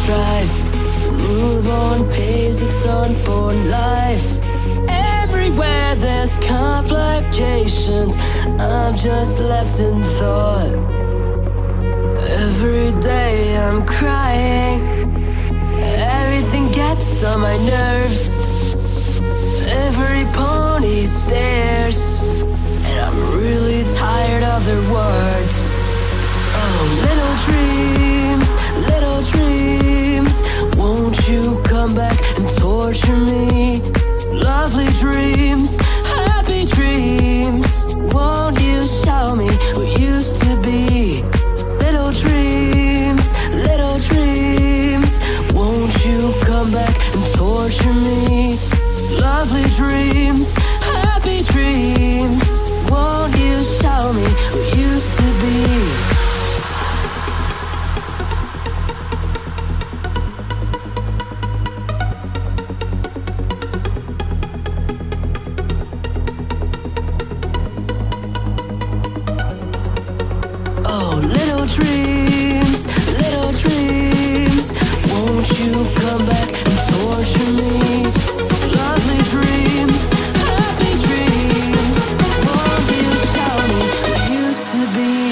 strife. The newborn pays its unborn life. Everywhere there's complications, I'm just left in thought. Every day I'm crying, everything gets on my nerves. Every pony stares, and I'm really tired of their words. Oh, little dreams, won't you come back and torture me? Lovely dreams, happy dreams, won't you show me what used to be? Little dreams, won't you come back and torture me? Lovely dreams, happy dreams, won't you show me what used to be? Little dreams, won't you come back and torture me? Lovely dreams, happy dreams, won't you show me what used to be?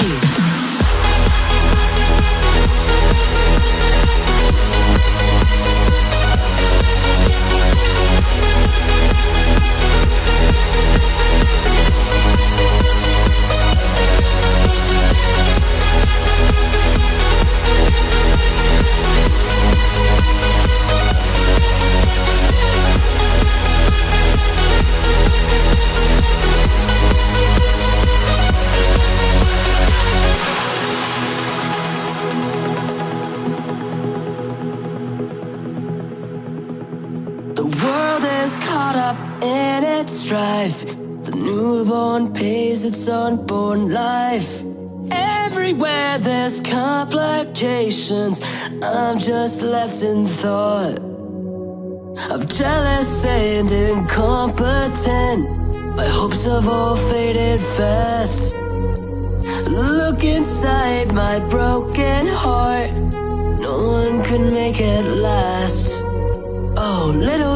In its strife, the newborn pays its unborn life. Everywhere there's complications, I'm just left in thought. I'm jealous and incompetent, my hopes have all faded fast. Look inside my broken heart, no one can make it last. Oh, little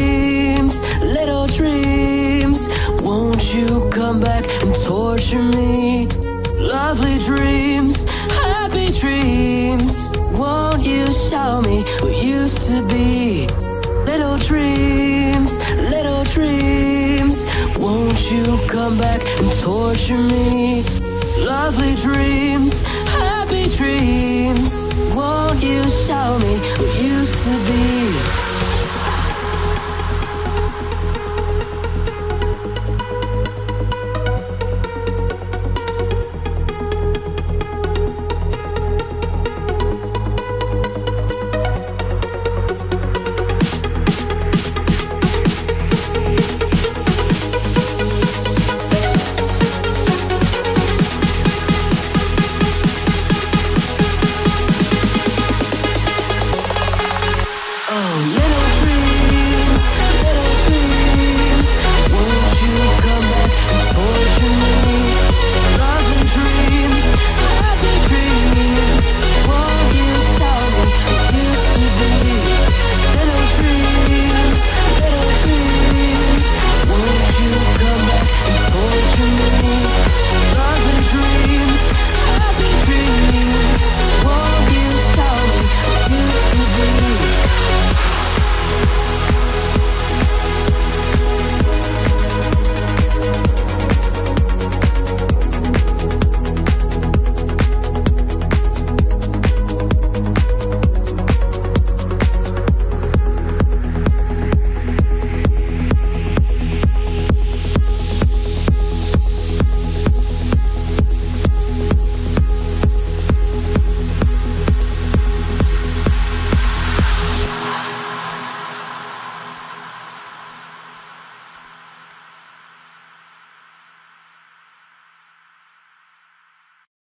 dreams, won't you come back and torture me? Lovely dreams, happy dreams, won't you show me what used to be? Little dreams, won't you come back and torture me? Lovely dreams, happy dreams, won't you show me what used to be?